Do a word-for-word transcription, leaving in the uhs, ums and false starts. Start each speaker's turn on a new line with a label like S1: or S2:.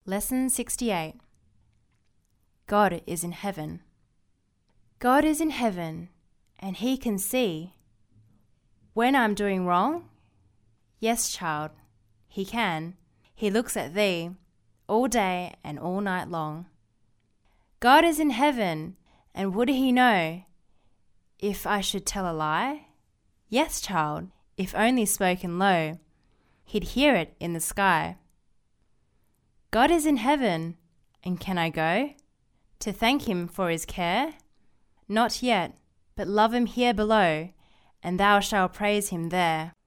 S1: Lesson sixty-eight. God is in heaven. God is in heaven, and he can see when I'm doing wrong. Yes, child, he can. He looks at thee all day and all night long. God is in heaven, and would he know if I should tell a lie? Yes, child, if only spoken low, he'd hear it in the sky. God is in heaven, and can I go to thank him for his care? Not yet, but love him here below, and thou shalt praise him there.